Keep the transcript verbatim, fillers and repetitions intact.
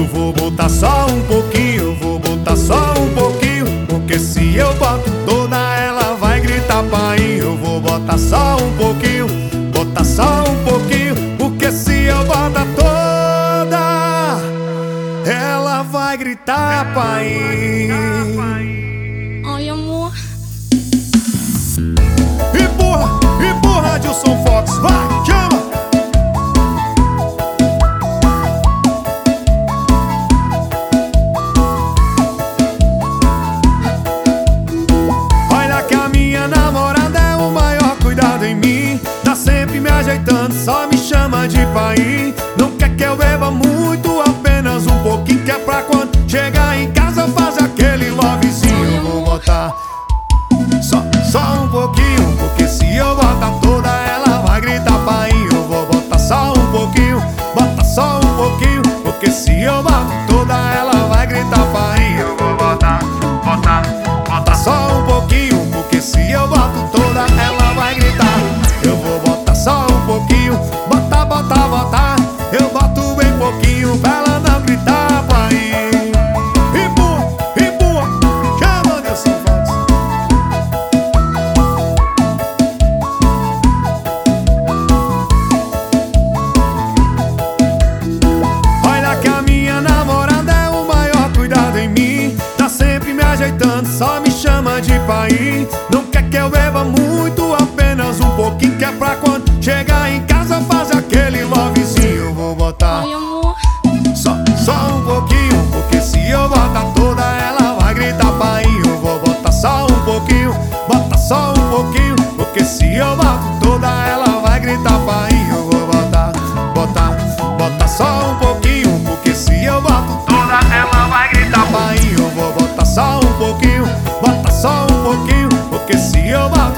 Eu vou botar só um pouquinho, eu vou botar só um pouquinho, porque se eu boto toda ela vai gritar pai. Eu vou botar só um pouquinho, botar só um pouquinho, porque se eu botar toda ela vai gritar pai. Ai, amor. Empurra, empurra, Dilson Fox, vai, chama! Olha que a minha namorada é o maior cuidado em mim, tá sempre me ajeitando, só me chama de pai. Não quer que eu beba muito, apenas um pouquinho, que é pra quando chegar em casa fazer aquele lovezinho. Eu vou botar Só, só um pouquinho, porque se eu botar toda ela vai gritar pai. Eu vou botar só um pouquinho, bota só um pouquinho, porque se eu botar toda ela vai gritar pai. Eu vou botar, botar, botar só um pouquinho, porque se eu boto toda ela vai gritar. Eu vou botar só um pouquinho, botar, botar, botar, eu boto bem pouquinho pra ela não gritar pai. Empurra, empurra, chama Dilson Fox. Olha que a minha namorada é o maior cuidado em mim, tá sempre me ajeitando, só me chama de pai. Não quer que eu beba muito, apenas um pouquinho, que é pra quando chegar em casa fazer aquele lovezinho. Eu vou botar Ai, amor. só, só um pouquinho, porque se eu botar toda ela vai gritar pai. Eu vou botar só um pouquinho, bota só um pouquinho, porque se eu boto toda ela vai gritar pai. Eu vou botar, botar, botar só um pouquinho, porque se eu boto toda ela vai gritar pai. Eu vou botar só um pouquinho, bota só um pouquinho, porque se eu boto